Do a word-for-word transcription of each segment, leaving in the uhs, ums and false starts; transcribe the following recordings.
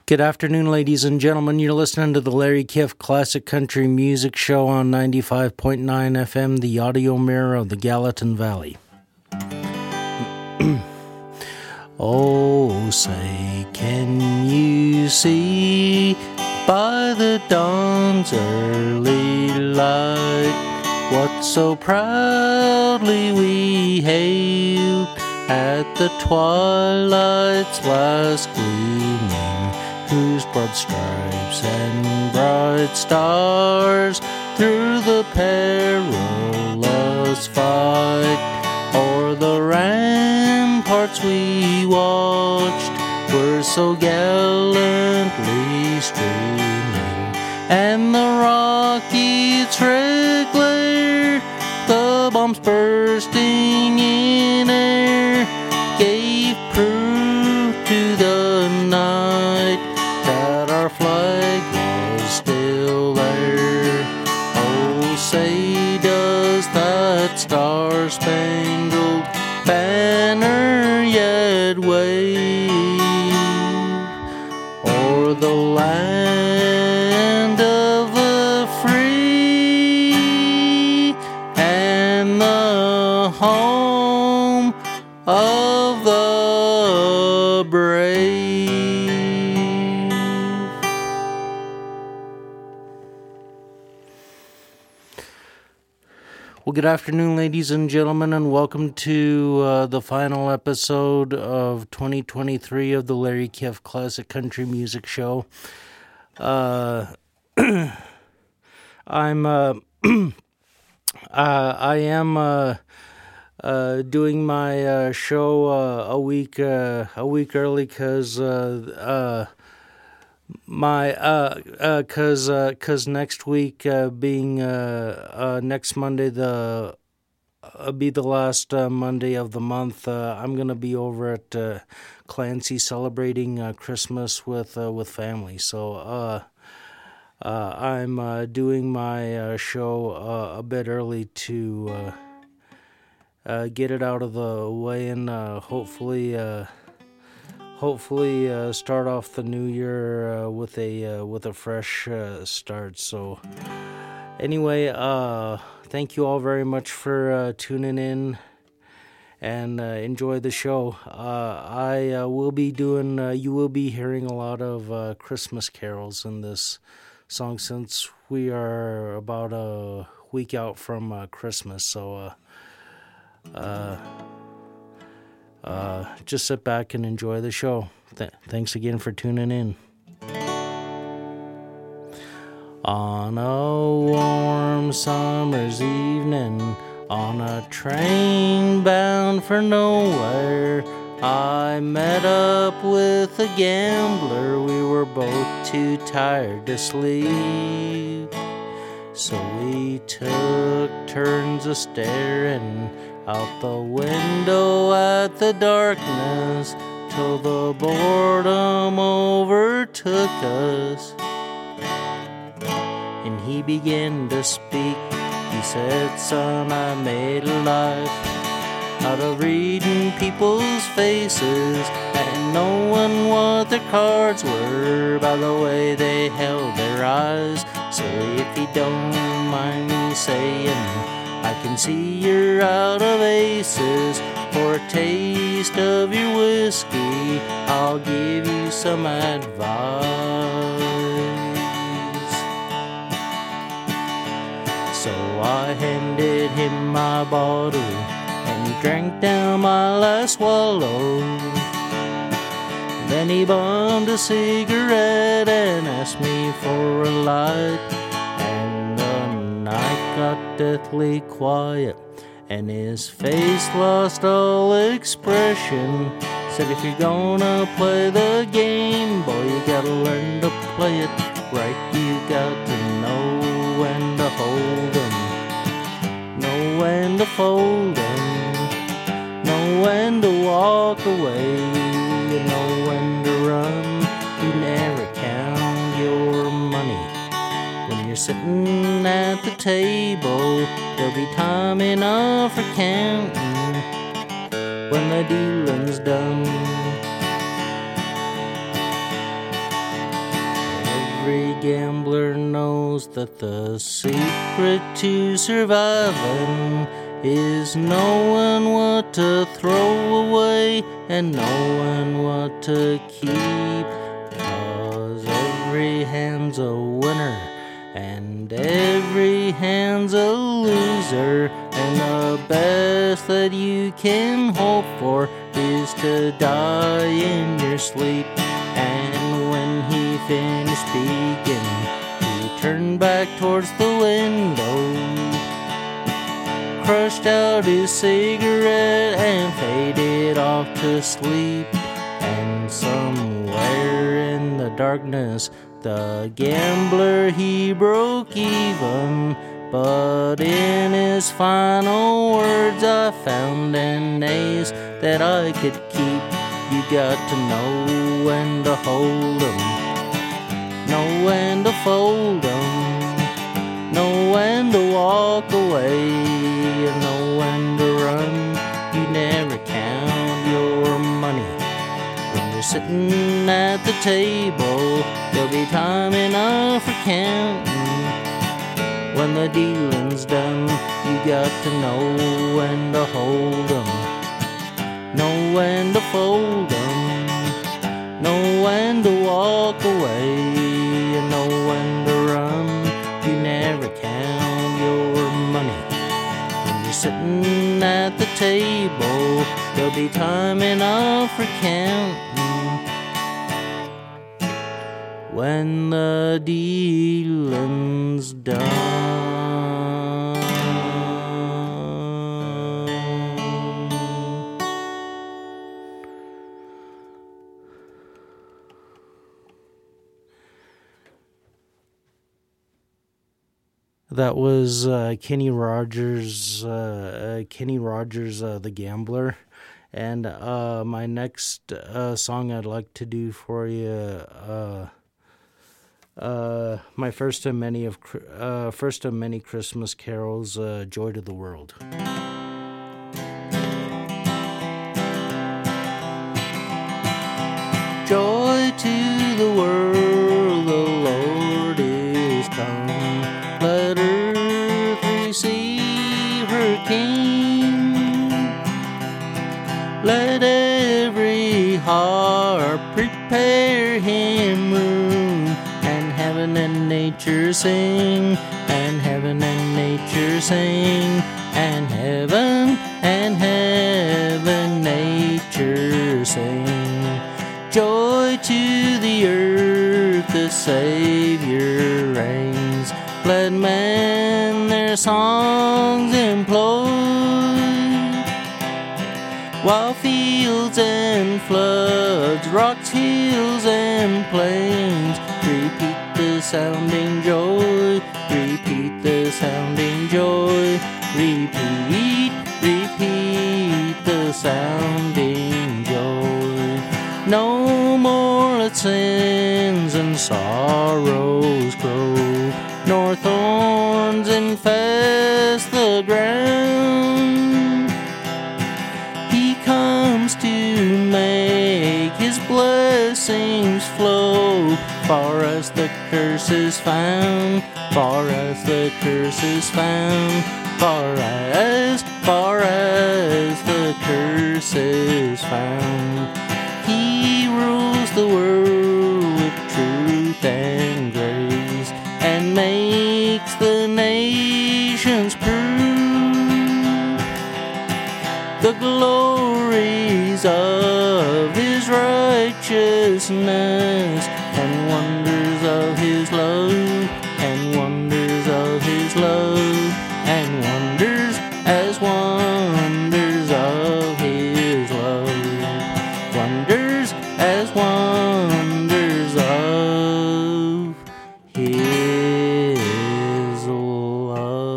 Good afternoon, ladies and gentlemen. You're listening to the Larry Kiff Classic Country Music Show on ninety-five point nine F M, the audio mirror of the Gallatin Valley. Oh, say, can you see by the dawn's early light what so proudly we hailed at the twilight's last gleaming, whose broad stripes and bright stars through the perilous fight o'er the ramparts we watched were so gallantly streaming, and the rockets' red glare, the bombs bursting in air, gave proof to the night that our flag was still there. Oh, say, does that star-spangled banner yet wave o'er the land of the free and the home of the brave? Well, good afternoon, ladies and gentlemen, and welcome to uh, the final episode of twenty twenty-three of the Larry Kiff Classic Country Music Show. Uh, I'm, uh, uh, I am uh, uh, doing my uh, show uh, a week, uh, a week early because uh, uh, My, uh, uh, cause, uh, cause next week, uh, being, uh, uh, next Monday, the, uh, be the last, uh, Monday of the month, uh, I'm gonna be over at, uh, Clancy celebrating, uh, Christmas with, uh, with family, so, uh, uh, I'm, uh, doing my, uh, show, uh, a bit early to, uh, uh, get it out of the way and, uh, hopefully, uh, Hopefully, uh, start off the new year uh, with a uh, with a fresh uh, start. So, anyway, uh, thank you all very much for uh, tuning in and uh, enjoy the show. Uh, I uh, will be doing. Uh, you will be hearing a lot of uh, Christmas carols in this song since we are about a week out from uh, Christmas. So, uh, uh, Uh, just sit back and enjoy the show. Th- thanks again for tuning in. On a warm summer's evening, on a train bound for nowhere, I met up with a gambler. We were both too tired to sleep, so we took turns a staring out the window at the darkness till the boredom overtook us. And he began to speak. He said, "Son, I made a life out of reading people's faces and knowing what their cards were by the way they held their eyes. So if you don't mind me saying, I can see you're out of aces. For a taste of your whiskey, I'll give you some advice." So I handed him my bottle, and he drank down my last swallow. Then he bummed a cigarette and asked me for a light. Night got deathly quiet, and his face lost all expression. Said, "If you're gonna play the game, boy, you gotta learn to play it right. You got to know when to hold 'em, know when to fold 'em, know when to walk away, you know when to run. You never count your money when you're sitting at the table. There'll be time enough for counting when the dealing's done." every gambler knows that the secret to surviving is knowing what to throw away and knowing what to keep. 'Cause every hand's a winner and every hand's a loser, and the best that you can hope for is to die in your sleep. And when he finished speaking, he turned back towards the window, crushed out his cigarette and faded off to sleep. And somewhere in the darkness, the gambler, he broke even. But in his final words, I found an ace that I could keep. You got to know when to hold 'em, know when to fold 'em, know when to walk away, and know when to run. You never count your money when you're sitting at the table. There'll be time enough for counting when the dealing's done. You got to know when to hold 'em, know when to fold 'em, know when to walk away, and know when to run. You never count your money when you're sitting at the table. There'll be time enough for counting when the dealing's done. That was uh, Kenny Rogers, uh, uh, Kenny Rogers, uh, the Gambler. And uh, my next uh, song I'd like to do for you, uh, uh, my first of many of uh, first of many Christmas carols, uh, "Joy to the World." Joy to the world, the Lord is come. Let earth receive her King. Let every heart prepare him room, and heaven and nature sing, and heaven and nature sing, and heaven and heaven nature sing. Joy to the earth, the Savior reigns. Let men their songs employ, while fields and floods, rocks, hills, and plains repeat the sounding joy, repeat the sounding joy, repeat, repeat the sounding joy. No more let sins and sorrows grow, nor thorns infest the ground. He comes to make his blessings flow. For us the curse is found, for us the curse is found, for us, for us the curse is found. He rules the world with truth and grace, and makes the nations prove the glories of his righteousness, and wonders of his love, and wonders of his love, and wonders as wonders of his love, wonders as wonders of his love.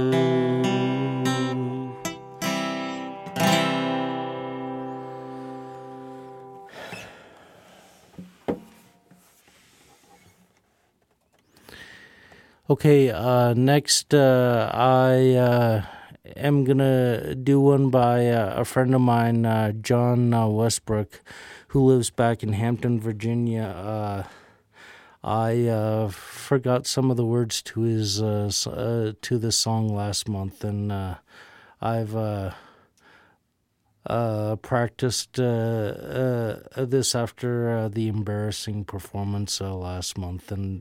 Okay, uh, next uh, I uh, am gonna do one by uh, a friend of mine, uh, John uh, Westbrook, who lives back in Hampton, Virginia. Uh, I uh, forgot some of the words to his uh, uh, to this song last month, and uh, I've uh, uh, practiced uh, uh, this after uh, the embarrassing performance uh, last month, and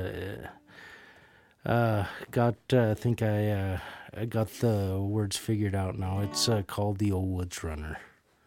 uh, uh, got. Uh, I think I uh, I got the words figured out now. It's uh, called "The Old Woods Runner."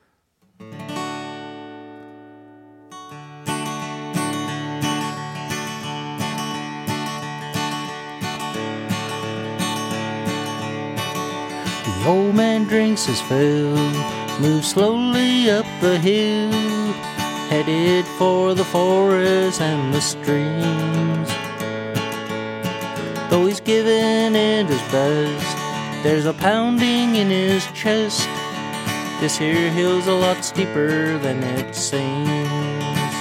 The old man drinks his fill, moves slowly up the hill, headed for the forest and the streams. Though he's given it his best, there's a pounding in his chest. This here hill's a lot steeper than it seems.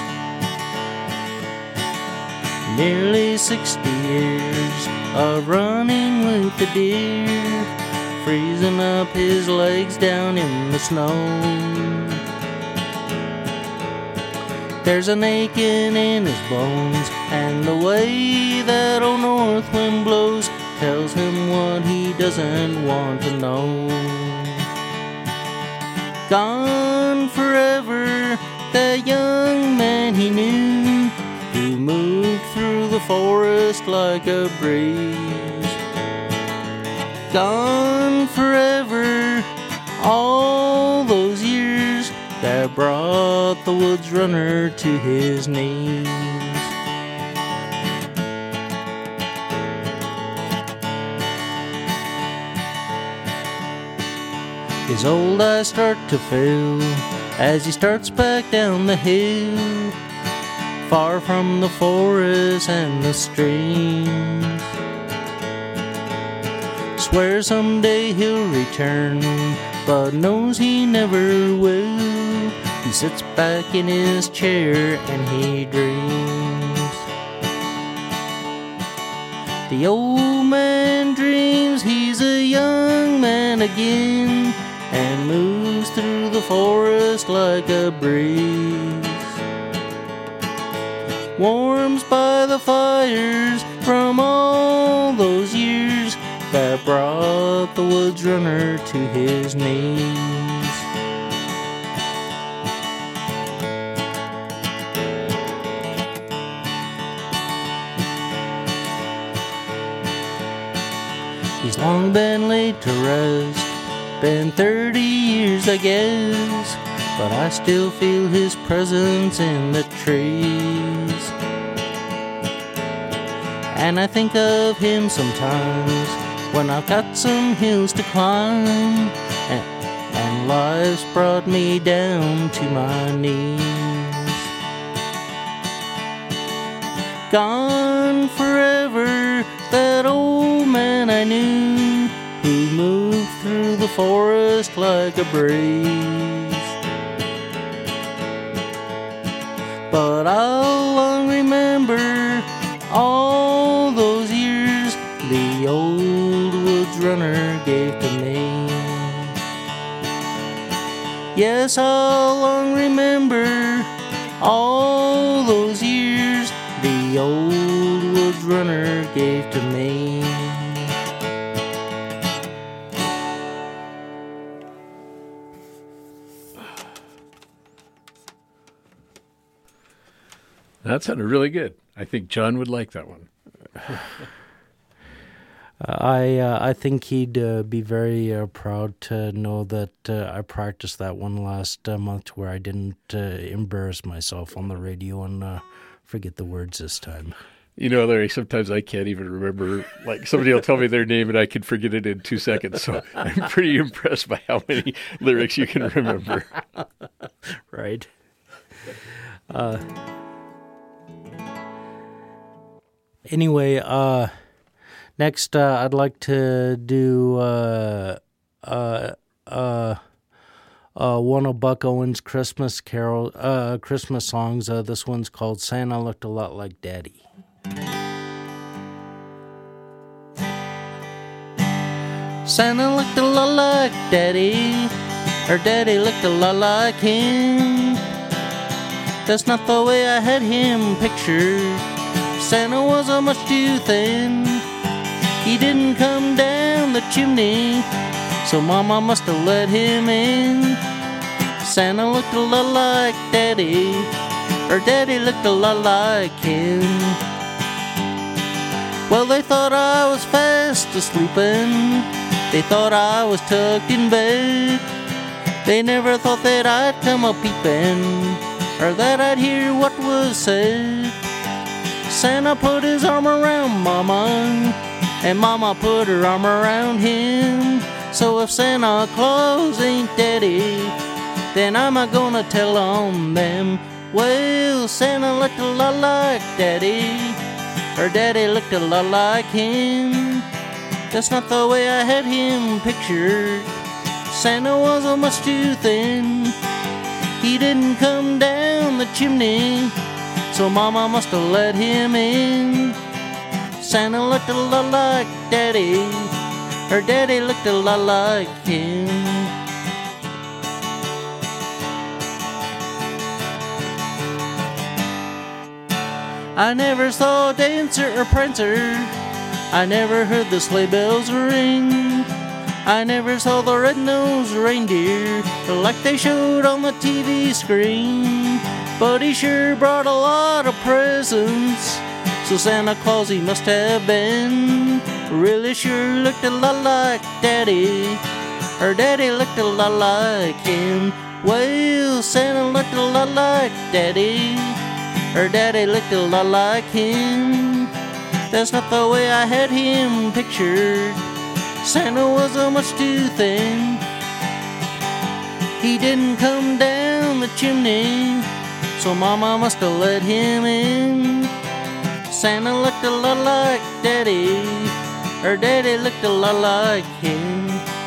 Nearly sixty years of running with the deer, freezing up his legs down in the snow. There's an aching in his bones, and the way that old north wind blows tells him what he doesn't want to know. Gone forever, the young man he knew, who moved through the forest like a breeze. Gone forever, all those years that brought the woods runner to his knees. His old eyes start to fill as he starts back down the hill, far from the forest and the streams. Swears someday he'll return, but knows he never will. He sits back in his chair and he dreams. The old man dreams he's a young man again, and moves through the forest like a breeze. Warms by the fires from all those years that brought the woods runner to his knees. He's long been laid to rest, been thirty years I guess, but I still feel his presence in the trees. And I think of him sometimes when I've got some hills to climb, and, and life's brought me down to my knees. Gone forever, that old man I knew, who moved through the forest like a breeze. But I'll long remember all those years the old woods runner gave to me. Yes, I'll long remember all those years the old woods runner gave to me. That sounded really good. I think John would like that one. I uh, I think he'd uh, be very uh, proud to know that uh, I practiced that one last uh, month where I didn't uh, embarrass myself on the radio and uh, forget the words this time. You know, Larry, sometimes I can't even remember. Like, somebody will tell me their name and I can forget it in two seconds. So I'm pretty impressed by how many lyrics you can remember. Right. Uh, anyway, uh... Next, uh, I'd like to do uh, uh, uh, uh, one of Buck Owens' Christmas carol, uh, Christmas songs. Uh, this one's called "Santa Looked a Lot Like Daddy." Santa looked a lot like Daddy, or Daddy looked a lot like him. That's not the way I had him pictured. Santa was a much too thin. He didn't come down the chimney, so Mama must have let him in. Santa looked a lot like Daddy, or Daddy looked a lot like him. Well, they thought I was fast asleepin', they thought I was tucked in bed. They never thought that I'd come a peepin', or that I'd hear what was said. Santa put his arm around Mama, and Mama put her arm around him. So if Santa Claus ain't Daddy, then I'm a gonna tell on them. Well, Santa looked a lot like Daddy, or Daddy looked a lot like him. That's not the way I had him pictured. Santa was a much too thin. He didn't come down the chimney, so Mama must have let him in. Santa looked a lot like Daddy, or Daddy looked a lot like him. I never saw a dancer or prancer, I never heard the sleigh bells ring. I never saw the red-nosed reindeer like they showed on the T V screen. But he sure brought a lot of presents, so Santa Claus he must have been. Really sure looked a lot like Daddy, or Daddy looked a lot like him. Well, Santa looked a lot like Daddy, or Daddy looked a lot like him. That's not the way I had him pictured. Santa was a much too thin. He didn't come down the chimney, so Mama must have let him in. Santa looked a lot like Daddy, or Daddy looked a lot like him.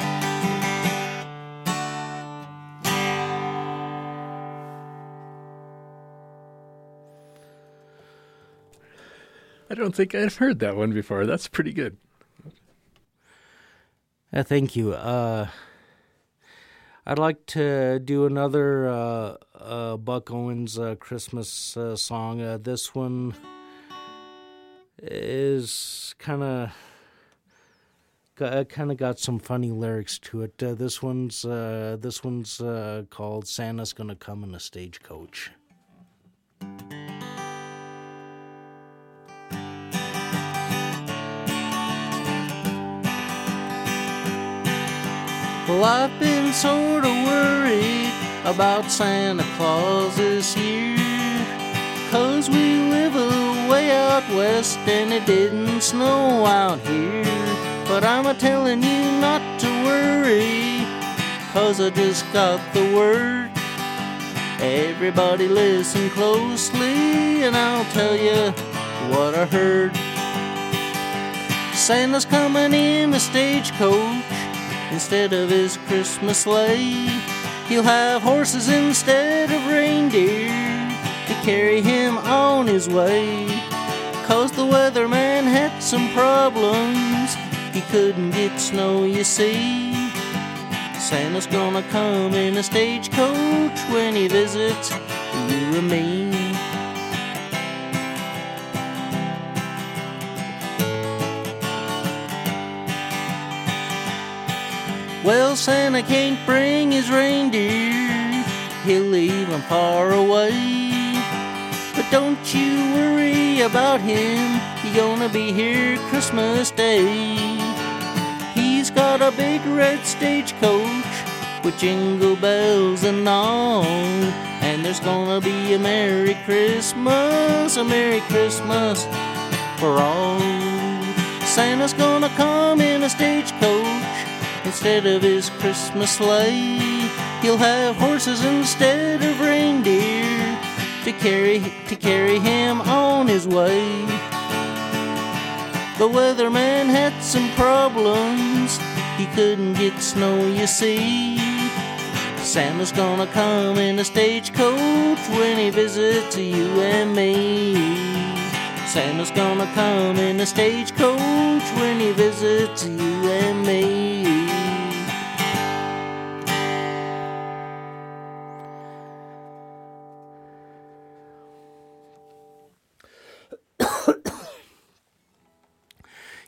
I don't think I've heard that one before. That's pretty good. Uh, thank you. Uh, I'd like to do another uh, uh, Buck Owens uh, Christmas uh, song. Uh, this one is kind of kind of got some funny lyrics to it. Uh, this one's uh, this one's uh, called "Santa's Gonna Come in a Stagecoach." Well, I've been sort of worried about Santa Claus this year, 'cause we live way out west and it didn't snow out here. But I'm a-telling you not to worry, 'cause I just got the word. Everybody listen closely and I'll tell you what I heard. Santa's coming in a stagecoach instead of his Christmas sleigh. He'll have horses instead of reindeer to carry him on his way. 'Cause the weatherman had some problems, he couldn't get snow, you see. Santa's gonna come in a stagecoach when he visits you and me. Well, Santa can't bring his reindeer, he'll leave them far away. But don't you worry about him, he's gonna be here Christmas Day. He's got a big red stagecoach with jingle bells and all, and there's gonna be a Merry Christmas, a Merry Christmas for all. Santa's gonna come in a stagecoach instead of his Christmas sleigh. He'll have horses instead of reindeer to carry to carry him on his way. The weatherman had some problems, he couldn't get snow, you see. Santa's gonna come in a stagecoach when he visits you and me. Santa's gonna come in a stagecoach when he visits you and me.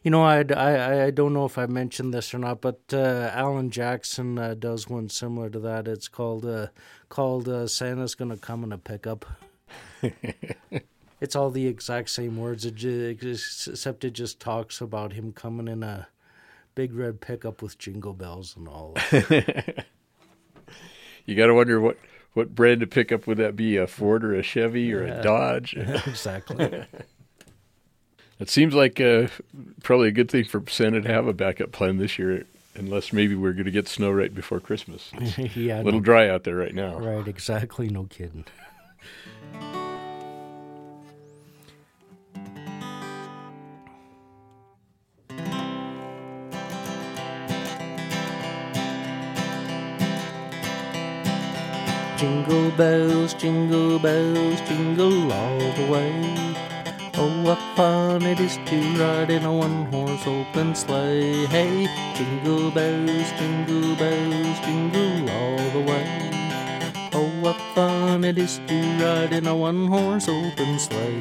You know, I, I, I don't know if I mentioned this or not, but uh, Alan Jackson uh, does one similar to that. It's called uh, called uh, Santa's Gonna Come in a Pickup. It's all the exact same words, it just, except it just talks about him coming in a big red pickup with jingle bells and all. You got to wonder what, what brand of pickup would that be, a Ford or a Chevy or Yeah. a Dodge? Exactly. It seems like uh, probably a good thing for Santa to have a backup plan this year, unless maybe we're going to get snow right before Christmas. It's Yeah, a little no, dry out there right now. right, exactly, no kidding. Jingle bells, jingle bells, jingle all the way. Oh, what fun it is to ride in a one-horse open sleigh. Hey, jingle bells, jingle bells, jingle all the way. Oh, what fun it is to ride in a one-horse open sleigh.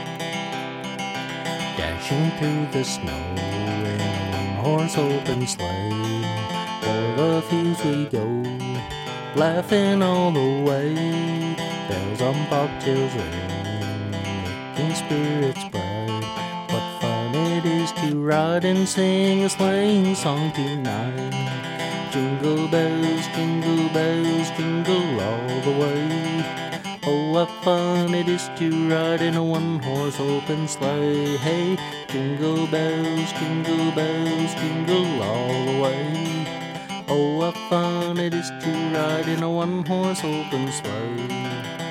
Dashing through the snow in a one-horse open sleigh. O'er the fields we go, laughing all the way. Bells on bobtails ring, making spirits bright. What fun it is to ride and sing a sleighing song tonight. Jingle bells, jingle bells, jingle all the way. Oh, what fun it is to ride in a one-horse open sleigh. Hey, jingle bells, jingle bells, jingle all the way. Oh, what fun it is to ride in a one-horse open sleigh.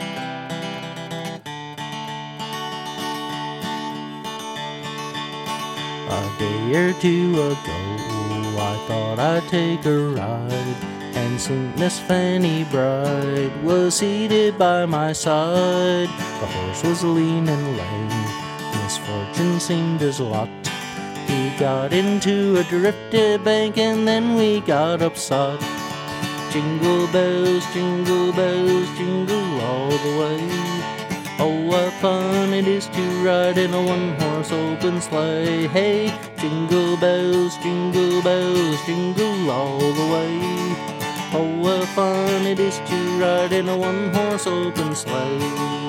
A day or two ago, I thought I'd take a ride, and Saint Miss Fanny Bride was seated by my side. The horse was lean and lame, misfortune seemed his lot. We got into a drifted bank and then we got upset. Jingle bells, jingle bells, jingle all the way. Oh, what fun it is to ride in a one-horse open sleigh. Hey, jingle bells, jingle bells, jingle all the way. Oh, what fun it is to ride in a one-horse open sleigh.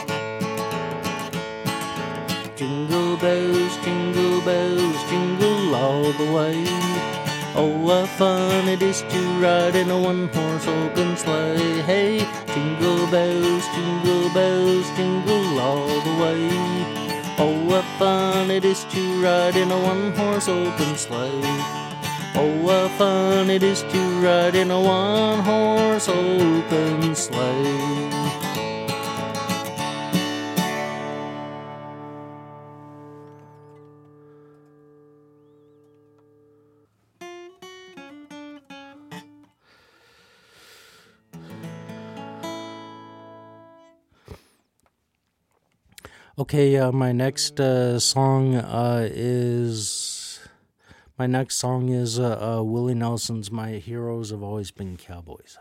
Jingle bells, jingle bells, jingle all the way. Oh, what fun it is to ride in a one-horse open sleigh. Hey, jingle bells, jingle bells, jingle all the way. Oh, what fun it is to ride in a one-horse open sleigh. Oh, what fun it is to ride in a one-horse open sleigh. Okay, uh, my next uh, song uh, is my next song is uh, uh, Willie Nelson's "My Heroes Have Always Been Cowboys."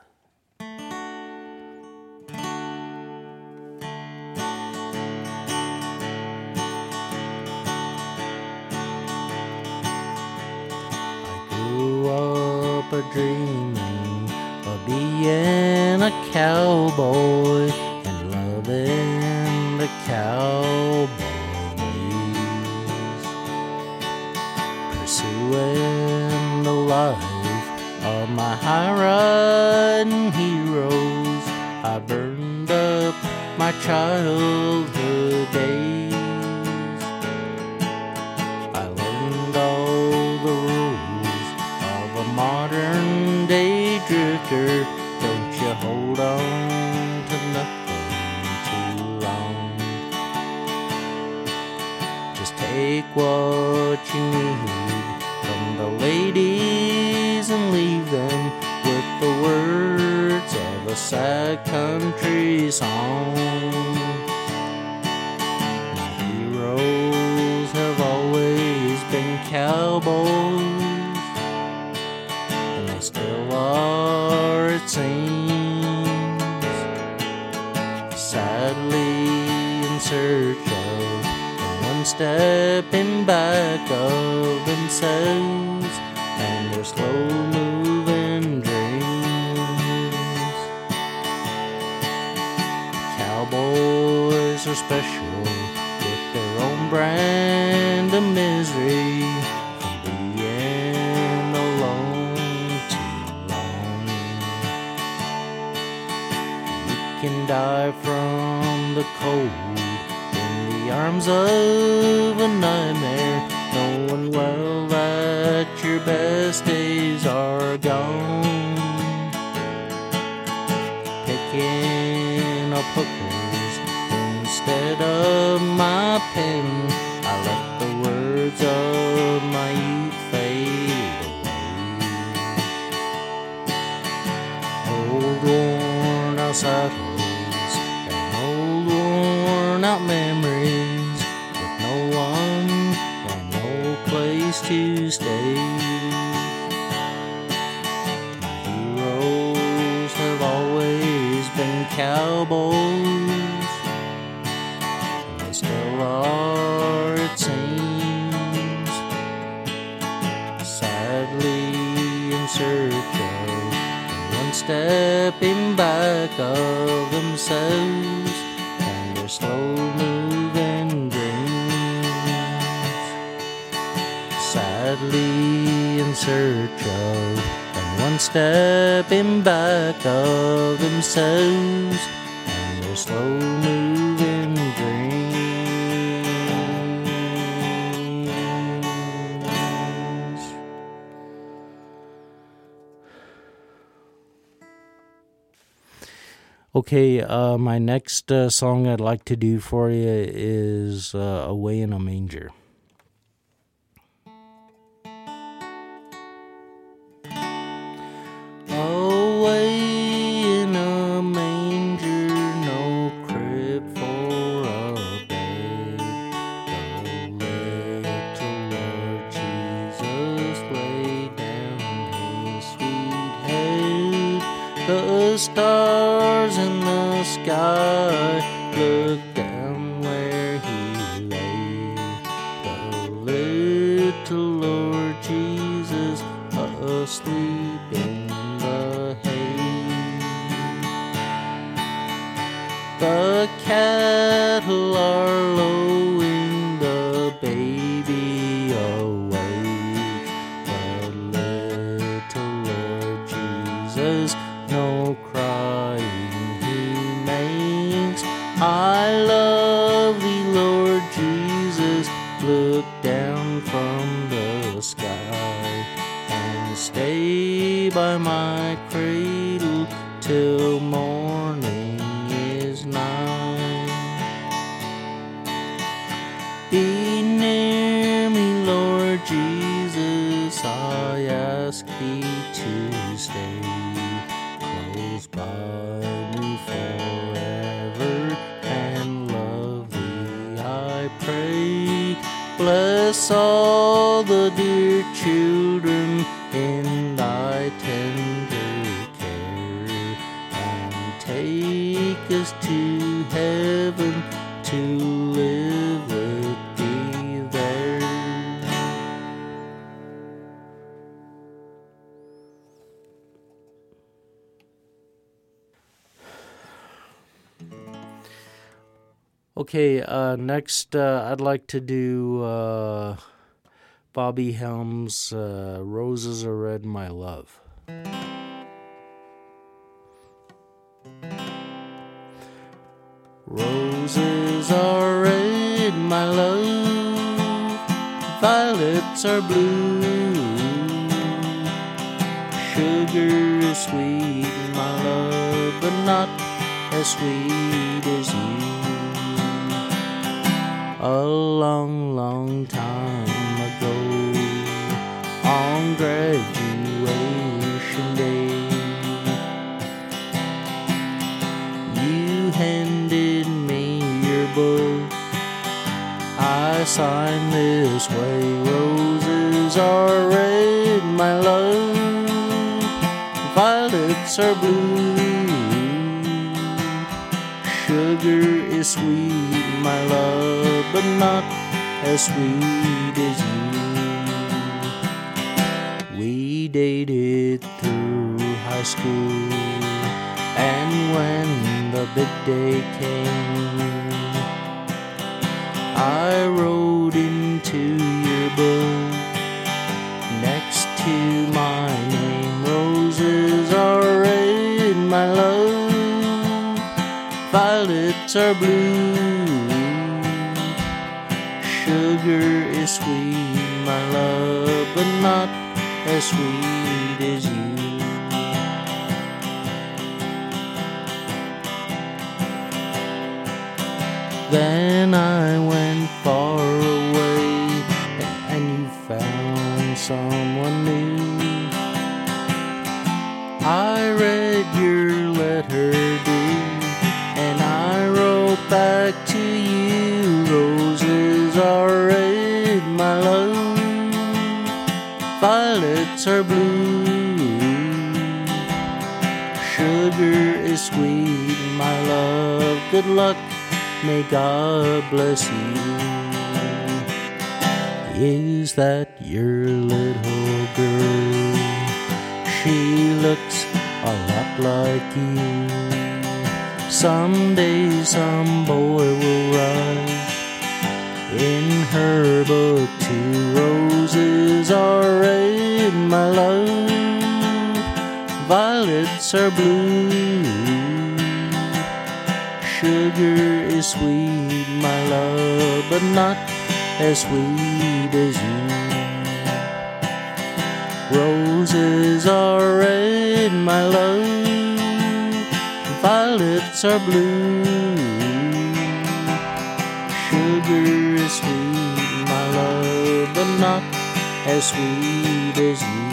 I grew up a dreaming of being a cowboy and loving the cowboy ways, pursuing the life of my high-riding heroes. I burned up my childhood days. I learned all the rules of a modern-day drifter. Don't you hold on to nothing too long. Just take what you need from the ladies and leave them with the words of a sad country song. My heroes have always been cowboys, and they still are, it seems, sadly in search of one one stepping back of themselves and their slow-moving dreams. Cowboys are special with their own brand of misery from being alone too long. You can die from the cold in the arms of a nightmare, knowing well that your best days are gone. Picking up hookers instead of my pen, I let the words of my youth fade away. Old worn out saddles and old worn out memories with no one and no place to stay. My heroes have always been cowboys, and they still are, it seems. Sadly in search of one stepping back of themselves and their slow-moving dreams. Sadly in search of and one stepping back of themselves and their slow-moving dreams. Okay, uh, my next uh, song I'd like to do for you is uh, Away in a Manger. Away in a manger, no crib for a bed, the little Lord Jesus laid down his sweet head. The stars in the sky looked down where he lay. The little Lord Jesus asleep in the hay. The cattle are lowing, the baby awake. The little Lord Jesus no crying he makes. I love thee, Lord Jesus, look down from the sky and stay by my cradle till morning is nigh. Be near me, Lord Jesus, I ask thee to stay close by me forever and love thee, I pray. Bless all the dear children in thy tender care and take us to heaven to live with thee there. Okay, uh, next uh, I'd like to do uh, Bobby Helms' uh, Roses Are Red, My Love. Roses are red, my love, violets are blue. Sugar is sweet, my love, but not as sweet as you. A long, long time ago, on graduation day, you handed me your book. I signed this way. Roses are red, my love, violets are blue. Sugar is sweet, my love, but not as sweet as you. We dated through high school, and when the big day came, I wrote into your book next to my name, roses are red, my love, violets are blue, sugar is sweet, my love, but not as sweet as you. Then I went far away, and you found someone new. I read your letter, dear, and I wrote back to you, roses are red, my love, violets are blue, sugar is sweet, my love, good luck, may God bless you. Is that your little girl? She looks a lot like you. Someday some boy will write in her book too, roses are red, my love, violets are blue, sugar is sweet, my love, but not as sweet as you. Roses are red, my love, violets are blue, sugar is sweet, my love, but not as sweet as you.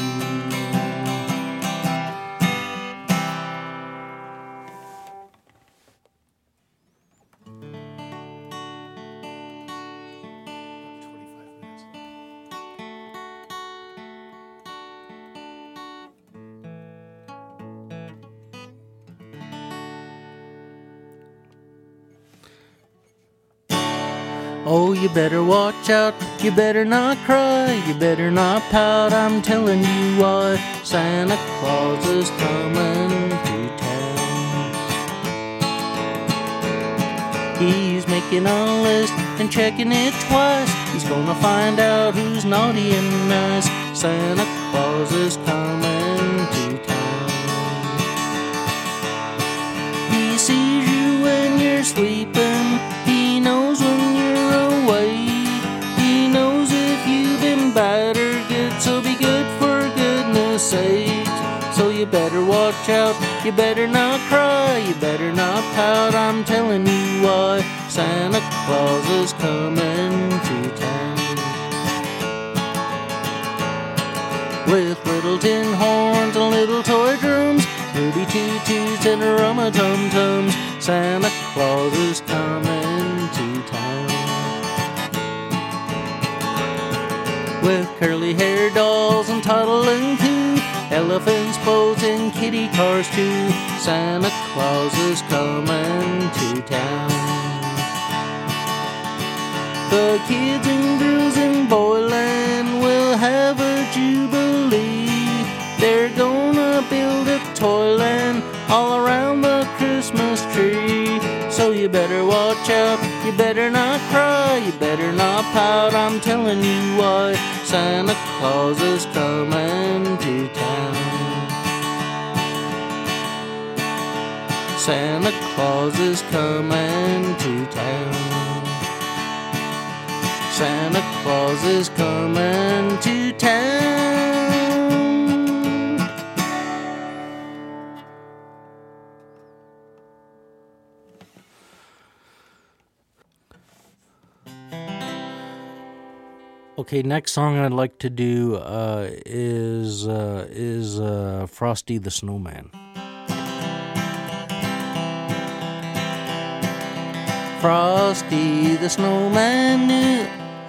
Oh, you better watch out, you better not cry, you better not pout, I'm telling you what, Santa Claus is coming to town. He's making a list and checking it twice, he's gonna find out who's naughty and nice, Santa Claus is coming to town. He sees you when you're sleeping, he knows when you're away, he knows if you've been bad or good, so be good for goodness sake. So you better watch out, you better not cry, you better not pout, I'm telling you what, Santa Claus is coming to town. With little tin horns and little toy drums, ruby tutus and rum-a-tum-tums, Santa Claus is coming to town. With curly-haired dolls and toddling too, elephants, boats, and kitty cars too, Santa Claus is coming to town. The kids and girls in Boyland will have a jubilee. They're gonna build a toyland all around the Christmas tree. So you better watch out, you better not cry, you better not pout, I'm telling you what, Santa Claus is coming to town. Santa Claus is coming to town. Santa Claus is coming to town. Okay, next song I'd like to do uh, is uh, is uh, Frosty the Snowman. Frosty the Snowman knew.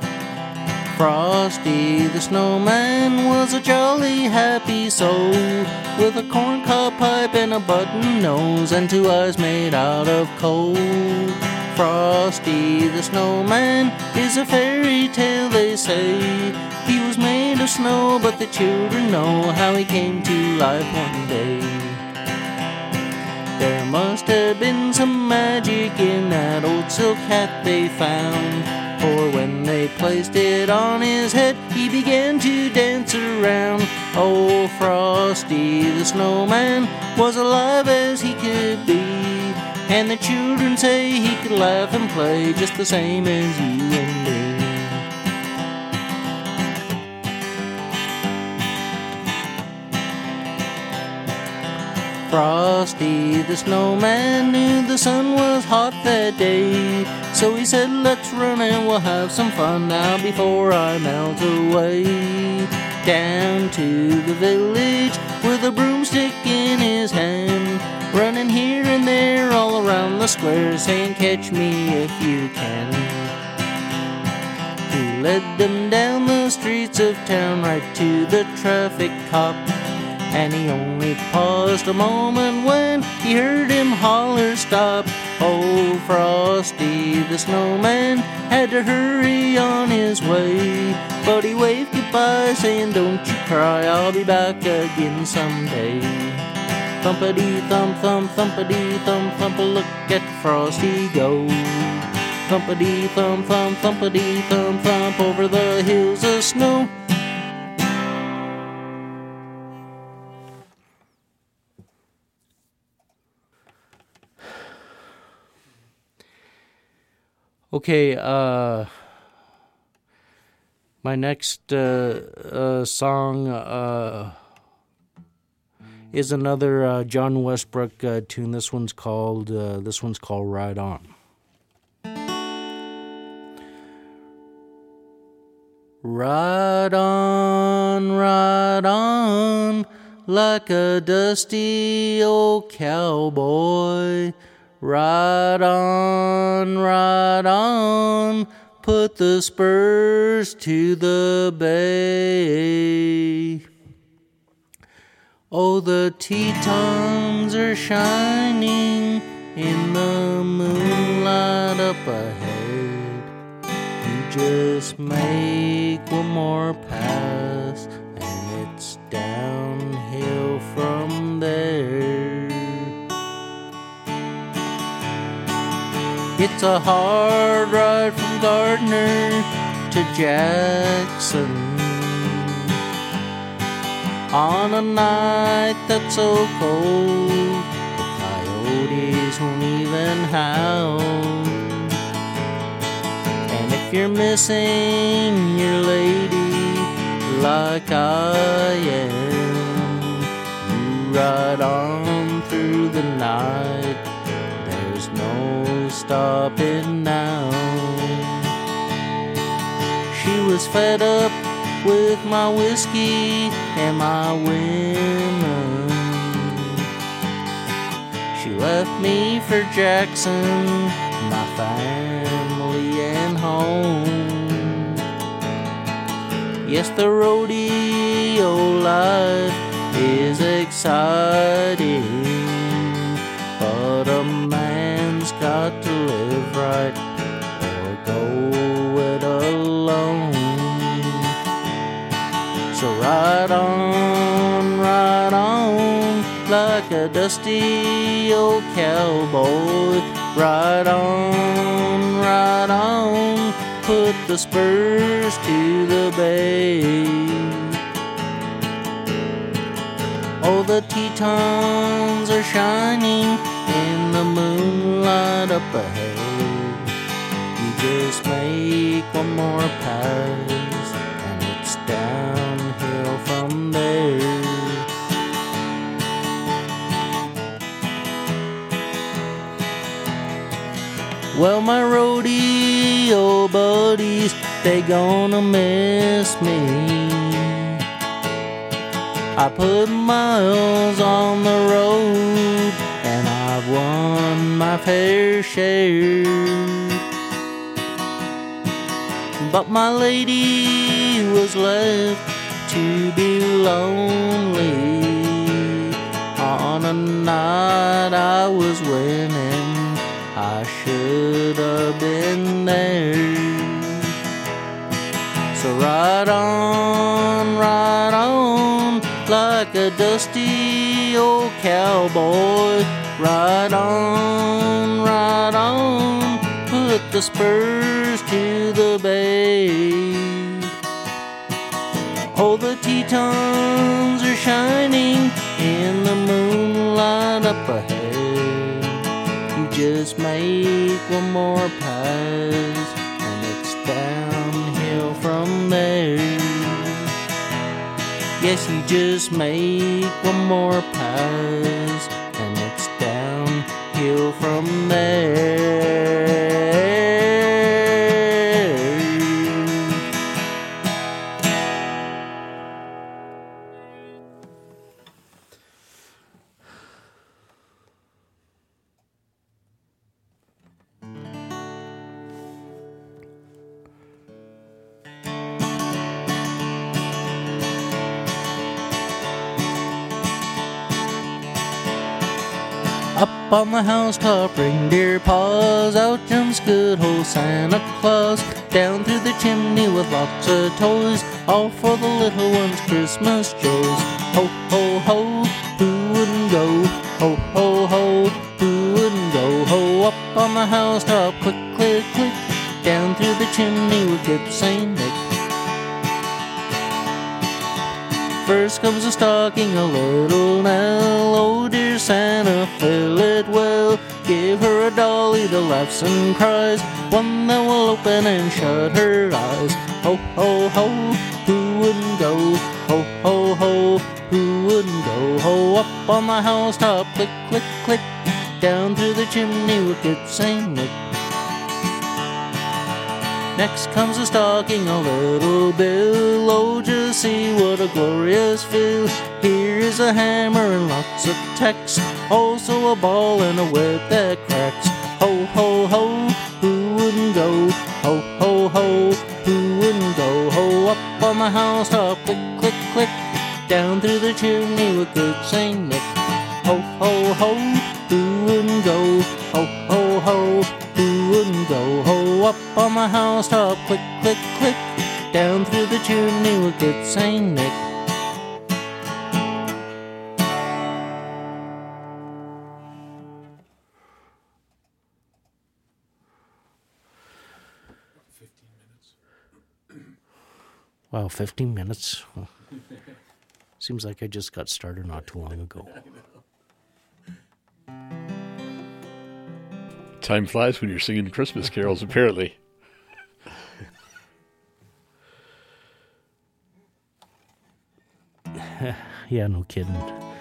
Frosty the Snowman was a jolly happy soul, with a corncob pipe and a button nose and two eyes made out of coal. Frosty the Snowman is a fairy tale, they say. He was made of snow, but the children know how he came to life one day. There must have been some magic in that old silk hat they found, for when they placed it on his head, he began to dance around. Oh, Frosty the Snowman was alive as he could be, and the children say he could laugh and play just the same as you and me. Frosty the Snowman knew the sun was hot that day, so he said, let's run and we'll have some fun now before I melt away. Down to the village with a broomstick in his hand, running here and there all around the square, saying, catch me if you can. He led them down the streets of town right to the traffic cop, and he only paused a moment when he heard him holler, stop. Oh, Frosty the Snowman had to hurry on his way, but he waved goodbye saying, don't you cry, I'll be back again someday. Thumpity thump thump, thumpity thump thump, look at Frosty go. Thumpity thump thump, thumpity thump thump, over the hills of snow. Okay, uh, my next uh, uh, song uh, is another uh, John Westbrook uh, tune. This one's called uh, this one's called Ride On. Ride on, ride on, like a dusty old cowboy. Ride on, ride on, put the spurs to the bay. Oh, the Tetons are shining in the moonlight up ahead. You just make one more pass and it's downhill from there. It's a hard ride from Gardner to Jackson on a night that's so cold the coyotes won't even howl. And if you're missing your lady like I am, you ride on through the night. There's no stopping now. She was fed up with my whiskey and my women. She left me for Jackson, my family and home. Yes, the rodeo life is exciting, but a man's got to live right or go it alone. So ride on, ride on, like a dusty old cowboy. Ride on, ride on, put the spurs to the bay. Oh, the Tetons are shining in the moonlight up ahead. You just make one more pass and it's downhill from there. Well, my rodeo buddies, they gonna miss me. I put miles on the road and I've won my fair share. But my lady was left to be lonely on a night I was winning. I should have been there. So ride on, ride on, like a dusty old cowboy. Ride on, ride on, put the spurs to the bay. Oh, the Tetons are shining in the moonlight up ahead. You just make one more pass, and it's downhill from there. Yes, you just make one more pass, and it's downhill from there. Up on the housetop, reindeer paws, out jumps good old Santa Claus. Down through the chimney with lots of toys, all for the little ones' Christmas joys. Ho, ho, ho, who wouldn't go? Ho, ho, ho, who wouldn't go? Ho, up on the housetop, click, click, click, down through the chimney with good Saint Nick. First comes a stocking, a little Nell. Oh dear Santa, fill it well. Give her a dolly that laughs and cries, one that will open and shut her eyes. Ho, ho, ho, who wouldn't go? Ho, ho, ho, who wouldn't go? Ho, up on the housetop, click, click, click, down through the chimney with good Saint Nick. Next comes a stocking, a little Bill. Oh, just see what a glorious fill. Here is a hammer and lots of tacks, also a ball and a whip that cracks. Ho, ho, ho, who wouldn't go? Ho, ho, ho, who wouldn't go? Ho, up on the housetop, click, click, click, down through the chimney with good Saint Nick. Ho, ho, ho, who wouldn't go? Ho, ho, ho, who wouldn't go? Ho, up on the housetop, click, click, click, down through the chimney with good Saint Nick. Wow, fifteen minutes? Well, seems like I just got started not too long ago. Time flies when you're singing Christmas carols, apparently. Yeah, no kidding.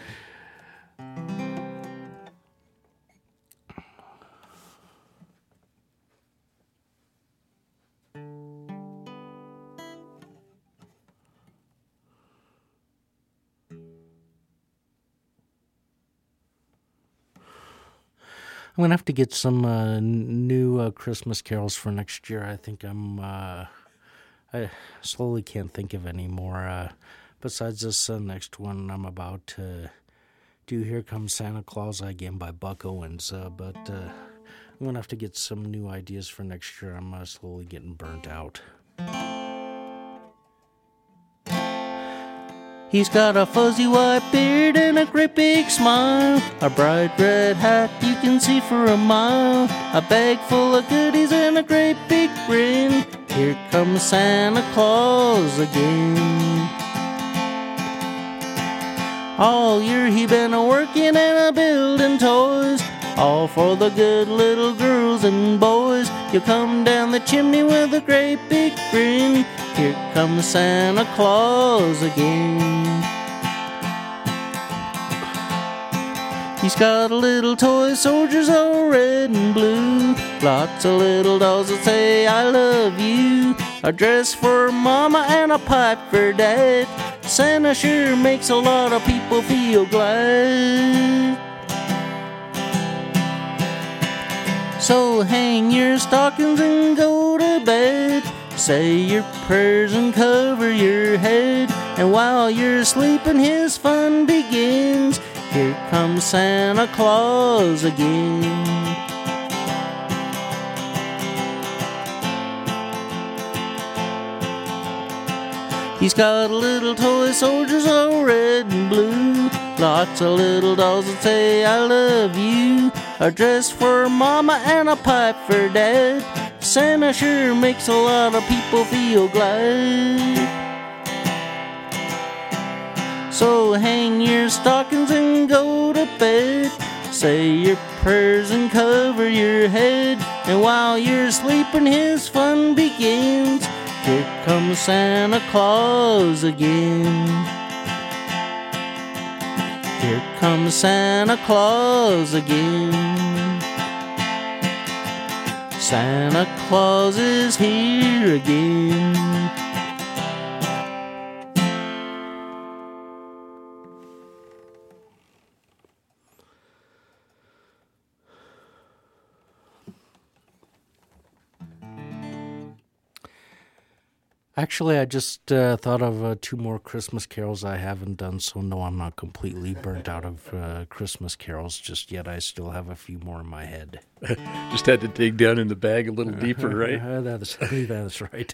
I'm gonna have to get some uh, n- new uh, Christmas carols for next year. I think I'm. Uh, I slowly can't think of any more. Uh, besides this uh, next one, I'm about to do "Here Comes Santa Claus" again by Buck Owens. Uh, but uh, I'm gonna have to get some new ideas for next year. I'm uh, slowly getting burnt out. He's got a fuzzy white beard and a great big smile, a bright red hat you can see for a mile, a bag full of goodies and a great big grin. Here comes Santa Claus again. All year he been a-working and a-building toys, all for the good little girls and boys. You'll come down the chimney with a great big grin. Here comes Santa Claus again. He's got a little toy soldiers all red and blue, lots of little dolls that say I love you, a dress for mama and a pipe for dad. Santa sure makes a lot of people feel glad. So hang your stockings and go to bed, say your prayers and cover your head, and while you're sleeping his fun begins. Here comes Santa Claus again. He's got little toy soldiers all red and blue. Lots of little dolls that say I love you. A dress for mama and a pipe for dad. Santa sure makes a lot of people feel glad. So hang your stockings and go to bed. Say your prayers and cover your head. And while you're sleeping his fun begins. Here comes Santa Claus again. Here comes Santa Claus again. Santa Claus is here again. Actually, I just uh, thought of uh, two more Christmas carols I haven't done, so no, I'm not completely burnt out of uh, Christmas carols just yet. I still have a few more in my head. Just had to dig down in the bag a little deeper, right? Uh, that's, that's right.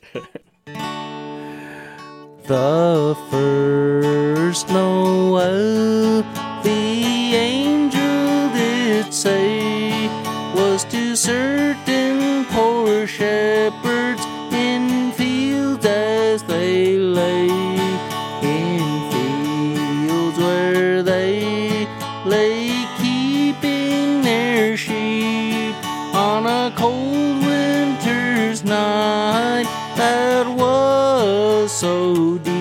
The first Noel, the angel did say, was to certain poor shepherds in fields as they lay, in fields where they lay keeping their sheep on a cold winter's night that was so deep.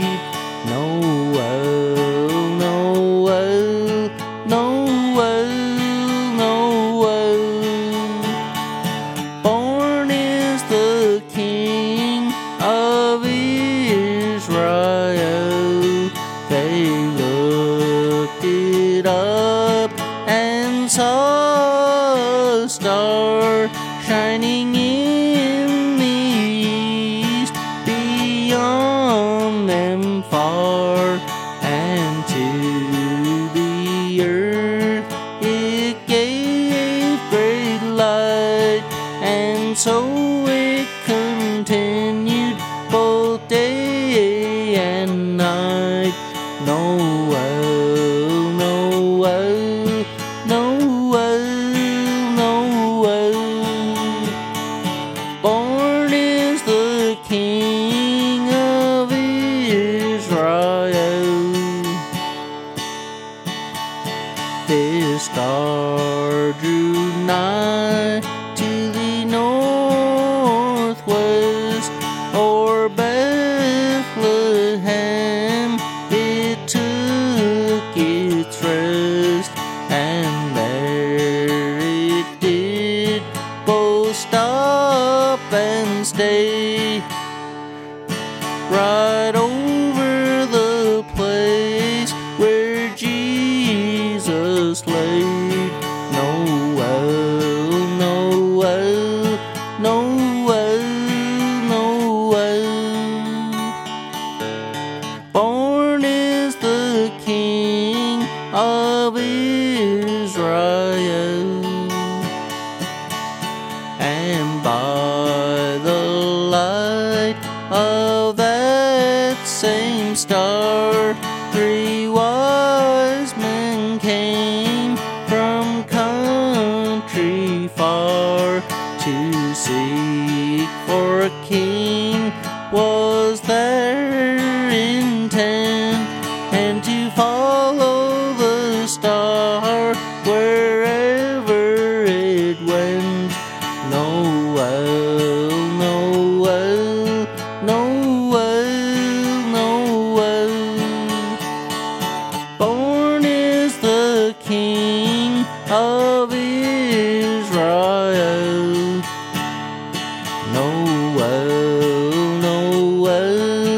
Noel, Noel, Noel, Noel. Born is the King of Israel. They looked it up and saw a star shining in the east beyond them far, and to the earth it gave great light, and so it continued both day and night. Noel, Noel, Noel, Noel. Born is the King of Israel. This star drew nigh to the northwest, o'er Bethlehem it took its rest, and there it did both stop and stay, right over the place where Jesus laid. Noel, Noel, Noel, Noel. Born is the King of Israel, and by the light of that same star, three wise men came from country far to seek for a king was their intent, and to follow the star wherever it went. Noel, Noel, Noel, Noel. Born is the King of Israel. Noel, Noel,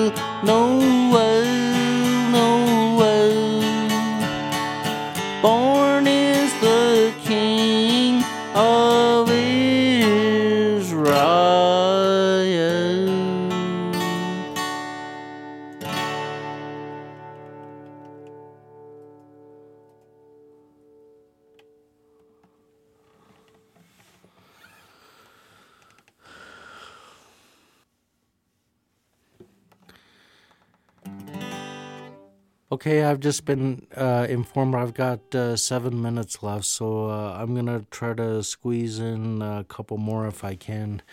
Okay, I've just been uh, informed I've got uh, seven minutes left, so uh, I'm going to try to squeeze in a couple more if I can.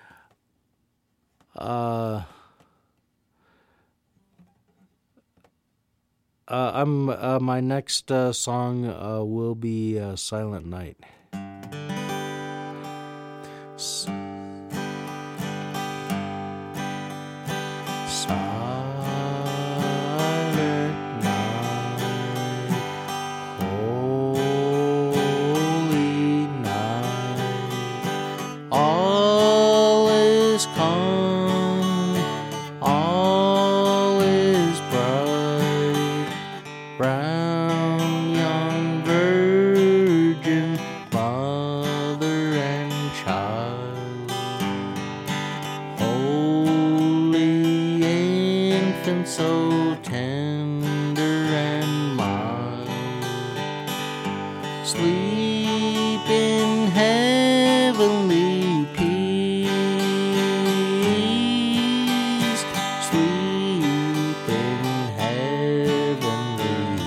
Uh, uh, I'm uh, my next uh, song uh, will be uh, Silent Night. S- so tender and mild, sleep in heavenly peace, sleep in heavenly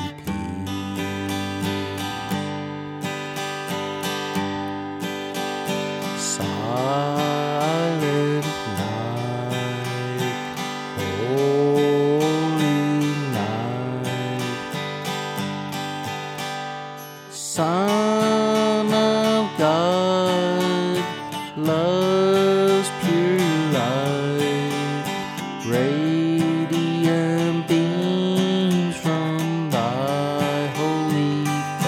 peace. Silent night, Son of God, love's pure light, radiant beams from thy holy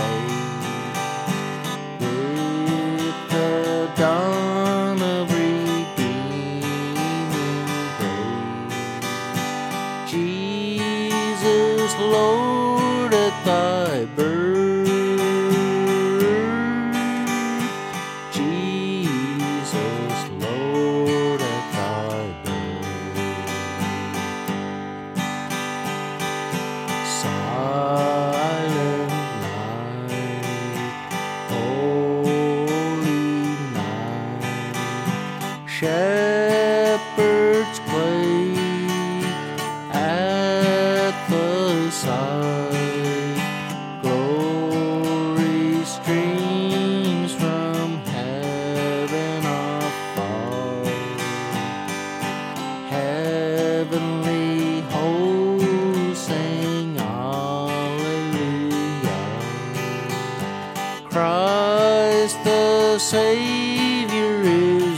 face, with the dawn of redeeming grace. Jesus, Lord, at thy birth, shepherds quake at the sight, glory streams from heaven afar, heavenly hosts sing Alleluia, Christ the Savior is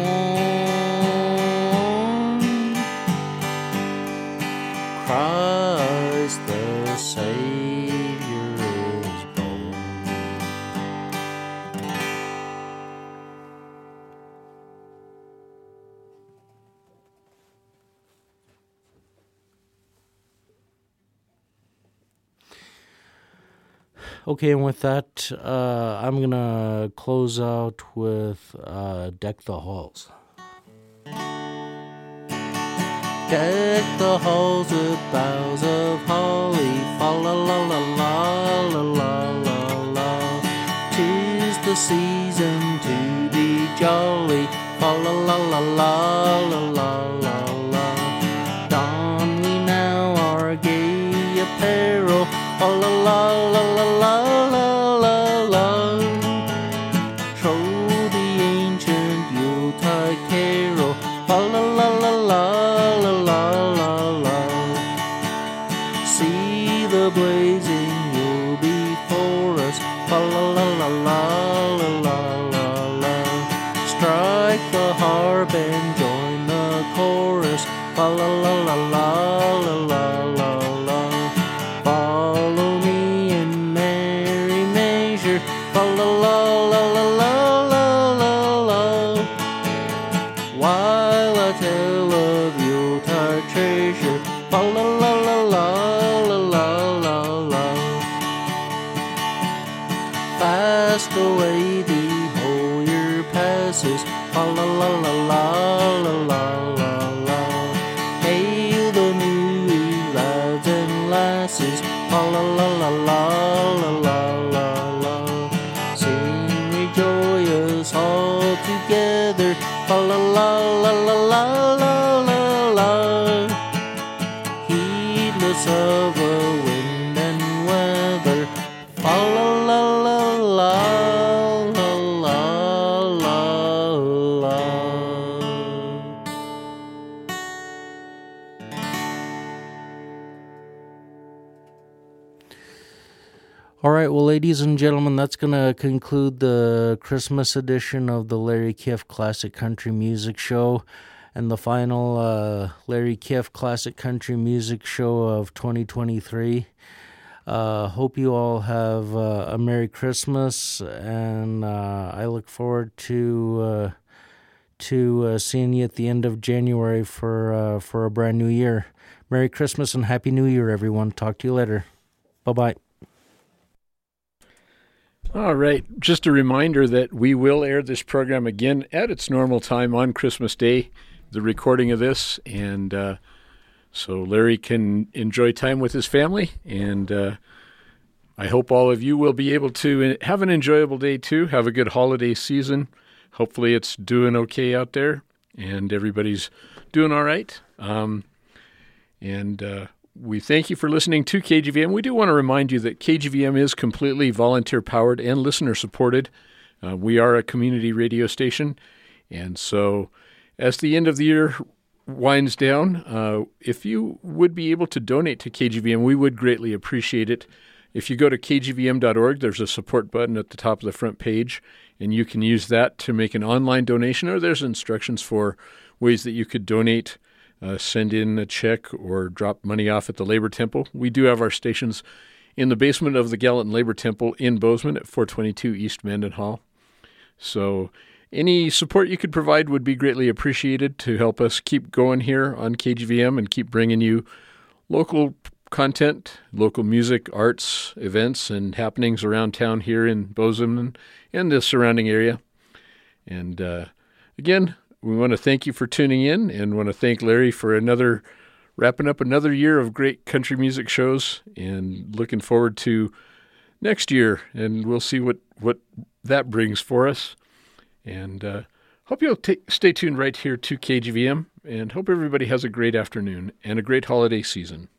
Christ the Savior is born. Okay, and with that, uh, I'm going to close out with uh, Deck the Halls. Deck the halls with boughs of holly, fa la la la la la la la la. 'Tis the season to be jolly, fa la la la la la la la la. Don we now our gay apparel, fa la la la la la la la la. Troll the ancient Yuletide carol, fa la la la la. The blazing will before us, fa la la la la la la la la. Strike the harp and join the chorus, fa la la la la la la la la. Follow me in merry measure, fa la la la la la la la la. While I tell of Yuletide treasure, fa la la la la. Fast away the whole year passes, fa la la la la la la la la. Hail the new lads and lasses, fa la la la la la la la la. Sing rejoice all together, fa la la la la la la la la. Heedless of a wind All right, well, ladies and gentlemen, that's going to conclude the Christmas edition of the Larry Kiff Classic Country Music Show and the final uh, Larry Kiff Classic Country Music Show of twenty twenty-three. Uh, hope you all have uh, a Merry Christmas, and uh, I look forward to uh, to uh, seeing you at the end of January for uh, for a brand new year. Merry Christmas and Happy New Year, everyone. Talk to you later. Bye-bye. All right. Just a reminder that we will air this program again at its normal time on Christmas Day, the recording of this, and uh, so Larry can enjoy time with his family, and uh, I hope all of you will be able to have an enjoyable day too, have a good holiday season. Hopefully it's doing okay out there, and everybody's doing all right. Um, and uh, we thank you for listening to K G V M. We do want to remind you that K G V M is completely volunteer-powered and listener-supported. Uh, we are a community radio station, and so as the end of the year winds down, uh, if you would be able to donate to K G V M, we would greatly appreciate it. If you go to k g v m dot org, there's a support button at the top of the front page, and you can use that to make an online donation, or there's instructions for ways that you could donate, uh, send in a check, or drop money off at the Labor Temple. We do have our stations in the basement of the Gallatin Labor Temple in Bozeman at four twenty-two East Mendenhall. So any support you could provide would be greatly appreciated to help us keep going here on K G V M and keep bringing you local content, local music, arts, events, and happenings around town here in Bozeman and the surrounding area. And uh, again, we want to thank you for tuning in, and want to thank Larry for another wrapping up another year of great country music shows, and looking forward to next year, and we'll see what, what that brings for us. And uh, hope you'll t- stay tuned right here to K G V M, and hope everybody has a great afternoon and a great holiday season.